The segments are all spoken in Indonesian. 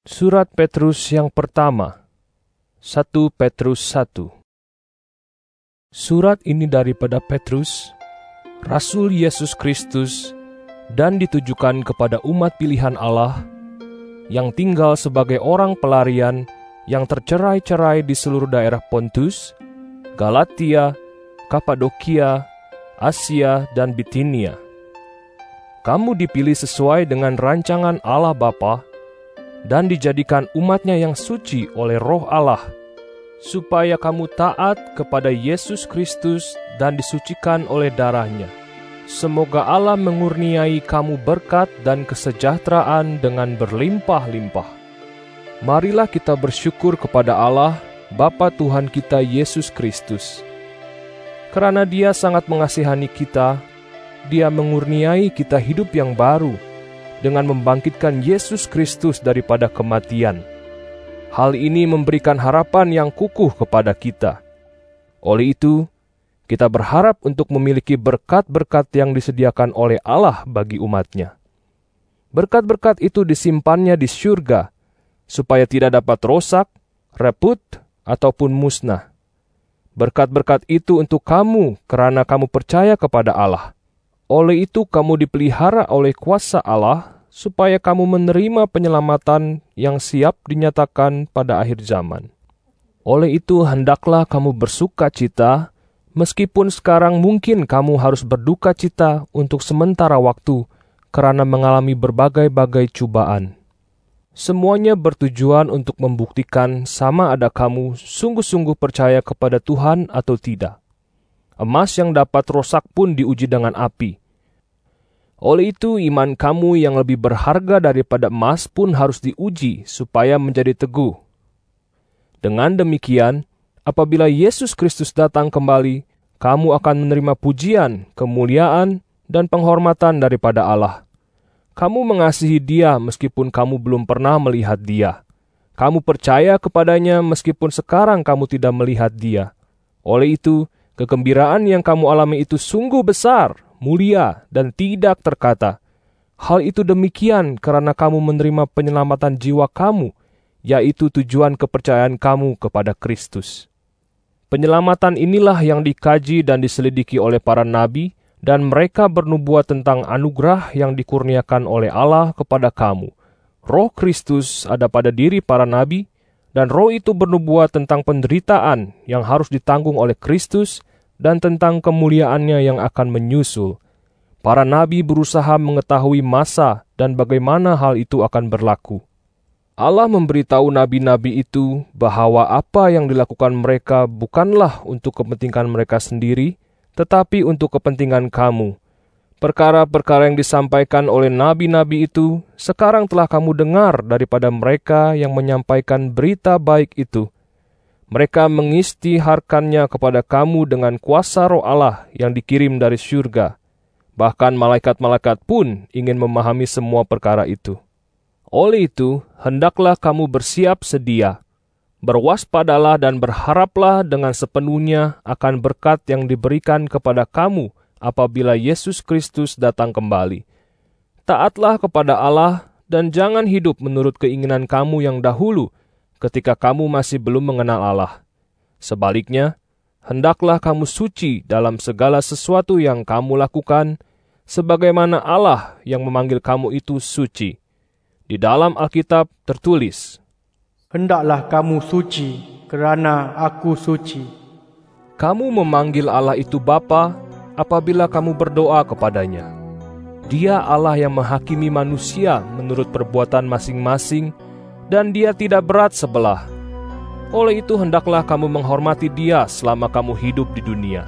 Surat Petrus yang pertama, 1 Petrus 1. Surat ini daripada Petrus, Rasul Yesus Kristus, dan ditujukan kepada umat pilihan Allah yang tinggal sebagai orang pelarian yang tercerai-cerai di seluruh daerah Pontus, Galatia, Kapadokia, Asia, dan Bitinia. Kamu dipilih sesuai dengan rancangan Allah Bapa dan dijadikan umatnya yang suci oleh Roh Allah, supaya kamu taat kepada Yesus Kristus dan disucikan oleh darahnya. Semoga Allah mengurniai kamu berkat dan kesejahteraan dengan berlimpah-limpah. Marilah kita bersyukur kepada Allah, Bapa Tuhan kita Yesus Kristus. Karena Dia sangat mengasihani kita, Dia mengurniai kita hidup yang baru dengan membangkitkan Yesus Kristus daripada kematian. Hal ini memberikan harapan yang kukuh kepada kita. Oleh itu, kita berharap untuk memiliki berkat-berkat yang disediakan oleh Allah bagi umatnya. Berkat-berkat itu disimpannya di syurga, supaya tidak dapat rosak, reput, ataupun musnah. Berkat-berkat itu untuk kamu, karena kamu percaya kepada Allah. Oleh itu kamu dipelihara oleh kuasa Allah, supaya kamu menerima penyelamatan yang siap dinyatakan pada akhir zaman. Oleh itu hendaklah kamu bersuka cita, meskipun sekarang mungkin kamu harus berduka cita untuk sementara waktu, karena mengalami berbagai-bagai cobaan. Semuanya bertujuan untuk membuktikan sama ada kamu sungguh-sungguh percaya kepada Tuhan atau tidak. Emas yang dapat rosak pun diuji dengan api. Oleh itu iman kamu yang lebih berharga daripada emas pun harus diuji supaya menjadi teguh. Dengan demikian, apabila Yesus Kristus datang kembali, kamu akan menerima pujian, kemuliaan, dan penghormatan daripada Allah. Kamu mengasihi Dia meskipun kamu belum pernah melihat Dia. Kamu percaya kepadanya meskipun sekarang kamu tidak melihat Dia. Oleh itu, kegembiraan yang kamu alami itu sungguh besar, mulia, dan tidak terkata. Hal itu demikian karena kamu menerima penyelamatan jiwa kamu, yaitu tujuan kepercayaan kamu kepada Kristus. Penyelamatan inilah yang dikaji dan diselidiki oleh para nabi, dan mereka bernubuat tentang anugerah yang dikurniakan oleh Allah kepada kamu. Roh Kristus ada pada diri para nabi, dan roh itu bernubuat tentang penderitaan yang harus ditanggung oleh Kristus, dan tentang kemuliaannya yang akan menyusul. Para nabi berusaha mengetahui masa dan bagaimana hal itu akan berlaku. Allah memberitahu nabi-nabi itu bahwa apa yang dilakukan mereka bukanlah untuk kepentingan mereka sendiri, tetapi untuk kepentingan kamu. Perkara-perkara yang disampaikan oleh nabi-nabi itu sekarang telah kamu dengar daripada mereka yang menyampaikan berita baik itu. Mereka mengistiharkannya kepada kamu dengan kuasa Roh Allah yang dikirim dari syurga. Bahkan malaikat-malaikat pun ingin memahami semua perkara itu. Oleh itu, hendaklah kamu bersiap sedia. Berwaspadalah dan berharaplah dengan sepenuhnya akan berkat yang diberikan kepada kamu apabila Yesus Kristus datang kembali. Taatlah kepada Allah dan jangan hidup menurut keinginan kamu yang dahulu, ketika kamu masih belum mengenal Allah. Sebaliknya, hendaklah kamu suci dalam segala sesuatu yang kamu lakukan, sebagaimana Allah yang memanggil kamu itu suci. Di dalam Alkitab tertulis, "Hendaklah kamu suci, kerana aku suci." Kamu memanggil Allah itu Bapa apabila kamu berdoa kepadanya. Dia Allah yang menghakimi manusia menurut perbuatan masing-masing, dan Dia tidak berat sebelah. Oleh itu hendaklah kamu menghormati Dia selama kamu hidup di dunia.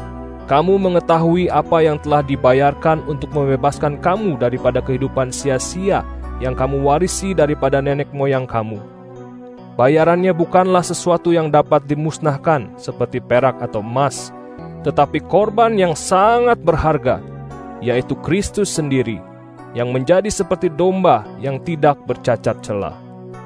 Kamu mengetahui apa yang telah dibayarkan untuk membebaskan kamu daripada kehidupan sia-sia yang kamu warisi daripada nenek moyang kamu. Bayarannya bukanlah sesuatu yang dapat dimusnahkan seperti perak atau emas, tetapi korban yang sangat berharga, yaitu Kristus sendiri, yang menjadi seperti domba yang tidak bercacat celah.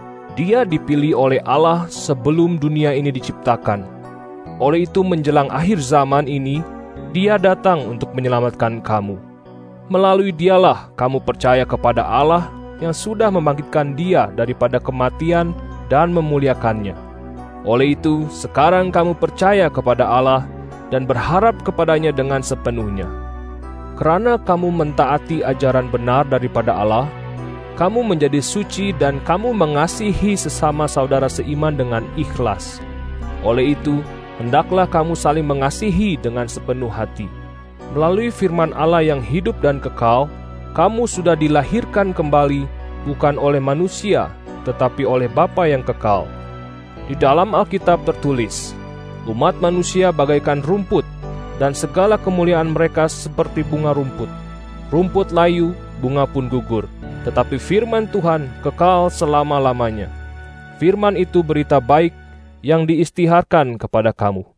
Dia dipilih oleh Allah sebelum dunia ini diciptakan. Oleh itu menjelang akhir zaman ini, Dia datang untuk menyelamatkan kamu. Melalui Dialah kamu percaya kepada Allah yang sudah membangkitkan Dia daripada kematian dan memuliakannya. Oleh itu, sekarang kamu percaya kepada Allah dan berharap kepadanya dengan sepenuhnya. Karena kamu mentaati ajaran benar daripada Allah, kamu menjadi suci dan kamu mengasihi sesama saudara seiman dengan ikhlas. Oleh itu, hendaklah kamu saling mengasihi dengan sepenuh hati. Melalui firman Allah yang hidup dan kekal, kamu sudah dilahirkan kembali, bukan oleh manusia, tetapi oleh Bapa yang kekal. Di dalam Alkitab tertulis, umat manusia bagaikan rumput, dan segala kemuliaan mereka seperti bunga rumput. Rumput layu, bunga pun gugur, tetapi firman Tuhan kekal selama-lamanya. Firman itu berita baik yang diistiharkan kepada kamu.